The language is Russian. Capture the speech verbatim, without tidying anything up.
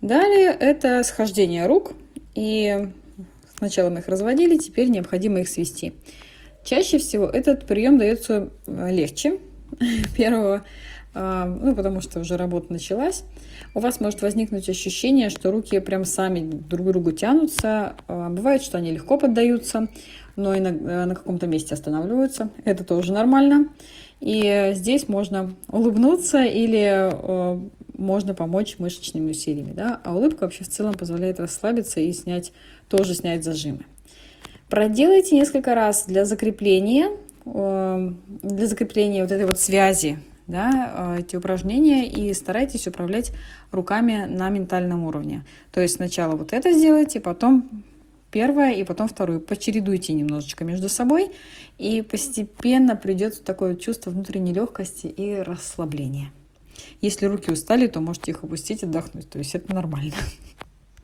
Далее это схождение рук. И сначала мы их разводили, теперь необходимо их свести. Чаще всего этот прием дается легче первого, ну, потому что уже работа началась. У вас может возникнуть ощущение, что руки прям сами друг к другу тянутся. Бывает, что они легко поддаются, но иногда на каком-то месте останавливаются. Это тоже нормально. И здесь можно улыбнуться или можно помочь мышечными усилиями. Да? А улыбка вообще в целом позволяет расслабиться и снять, тоже снять зажимы. Проделайте несколько раз для закрепления, для закрепления вот этой вот связи, да, эти упражнения, и старайтесь управлять руками на ментальном уровне. То есть сначала вот это сделайте, потом первое и потом второе. Почередуйте немножечко между собой, и постепенно придет такое чувство внутренней легкости и расслабления. Если руки устали, то можете их опустить, отдохнуть. То есть это нормально.